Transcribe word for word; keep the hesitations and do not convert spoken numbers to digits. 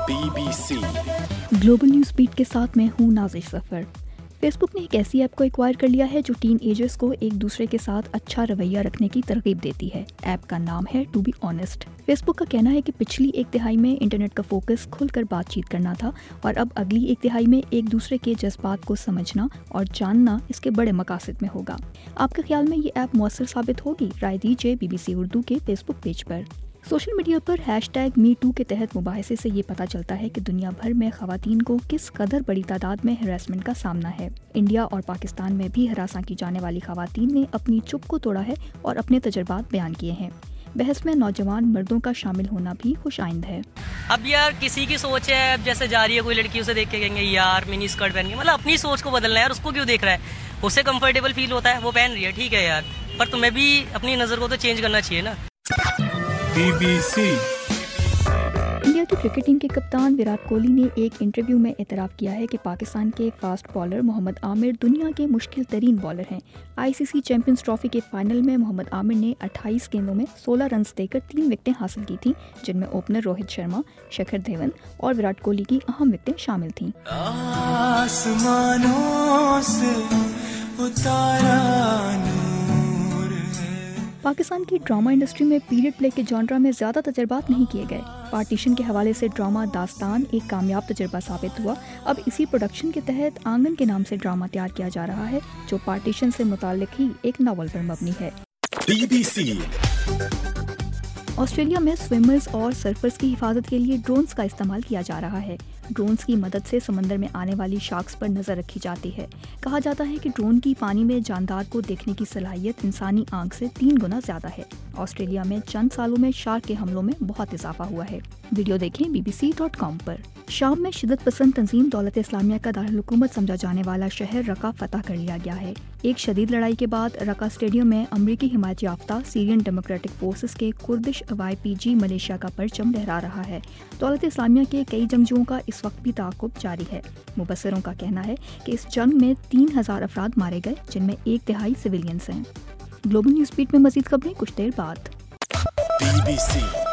Be B C global news beat کے ساتھ میں ہوں نازش ظفر۔ فیس بک نے ایک ایسی ایپ کو ایکوائر کر لیا ہے جو ٹین ایجرز کو ایک دوسرے کے ساتھ اچھا رویہ رکھنے کی ترغیب دیتی ہے۔ ایپ کا نام ہے to be honest. Facebook کا کہنا ہے کہ پچھلی ایک دہائی میں انٹرنیٹ کا فوکس کھل کر بات چیت کرنا تھا اور اب اگلی ایک دہائی میں ایک دوسرے کے جذبات کو سمجھنا اور جاننا اس کے بڑے مقاصد میں ہوگا۔ آپ کے خیال میں یہ ایپ مؤثر ثابت ہوگی؟ رائے دیجیے بی بی سی اردو کے فیس بک پیج پر۔ سوشل میڈیا پر ہیش ٹیگ می ٹو کے تحت مباحثے سے یہ پتہ چلتا ہے کہ دنیا بھر میں خواتین کو کس قدر بڑی تعداد میں ہراسمنٹ کا سامنا ہے۔ انڈیا اور پاکستان میں بھی ہراساں کی جانے والی خواتین نے اپنی چپ کو توڑا ہے اور اپنے تجربات بیان کیے ہیں۔ بحث میں نوجوان مردوں کا شامل ہونا بھی خوش آئند ہے۔ اب یار کسی کی سوچ ہے، اب جیسے جا رہی ہے کوئی لڑکی، اسے دیکھ کے کہیں گے یار منی اسکرٹ پہن کے، مطلب اپنی سوچ کو بدلنا ہے یار، اس کو کیوں دیکھ رہا ہے؟ اسے کمفرٹیبل فیل ہوتا ہے وہ پہن رہی ہے، ٹھیک ہے یار، پر تمہیں بھی اپنی نظر کو تو چینج کرنا چاہیے نا۔ بی بی سی انڈیا کی کرکٹ ٹیم کے کپتان وراٹ کوہلی نے ایک انٹرویو میں اعتراف کیا ہے کہ پاکستان کے فاسٹ بالر محمد عامر دنیا کے مشکل ترین بالر ہیں۔ I C C Champions Trophy کے فائنل میں محمد عامر نے اٹھائیس گیندوں میں سولہ رنز دے کر تین وکٹیں حاصل کی تھیں، جن میں اوپنر روہت شرما، شکھر دھون اور وراٹ کوہلی کی اہم وکٹیں شامل تھیں۔ آسمانوں سے اتارا پاکستان کی ڈرامہ انڈسٹری میں پیریڈ پلے کے جانرا میں زیادہ تجربات نہیں کیے گئے۔ پارٹیشن کے حوالے سے ڈرامہ داستان ایک کامیاب تجربہ ثابت ہوا۔ اب اسی پروڈکشن کے تحت آنگن کے نام سے ڈرامہ تیار کیا جا رہا ہے جو پارٹیشن سے متعلق ہی ایک ناول پر مبنی ہے۔ بی بی سی آسٹریلیا میں سوئمرز اور سرفرز کی حفاظت کے لیے ڈرونز کا استعمال کیا جا رہا ہے۔ ڈرونز کی مدد سے سمندر میں آنے والی شارکس پر نظر رکھی جاتی ہے۔ کہا جاتا ہے کہ ڈرون کی پانی میں جاندار کو دیکھنے کی صلاحیت انسانی آنکھ سے تین گنا زیادہ ہے۔ آسٹریلیا میں چند سالوں میں شارک کے حملوں میں بہت اضافہ ہوا ہے۔ ویڈیو دیکھیں B B C dot com پر۔ شام میں شدت پسند تنظیم دولت اسلامیہ کا دارالحکومت سمجھا جانے والا شہر رقہ فتح کر لیا گیا ہے۔ ایک شدید لڑائی کے بعد رقہ اسٹیڈیم میں امریکی حمایت یافتہ سیرین ڈیموکریٹک فورسز کے کردش وائی پی جی ملیشیا کا پرچم لہرا رہا ہے۔ دولت اسلامیہ کے کئی جنگجوؤں کا اس وقت بھی تعاقب جاری ہے۔ مبصروں کا کہنا ہے کہ اس جنگ میں تین ہزار افراد مارے گئے، جن میں ایک تہائی سویلینز ہیں۔ گلوبل نیوز بیٹ میں مزید خبریں کچھ دیر بعد۔ Be B C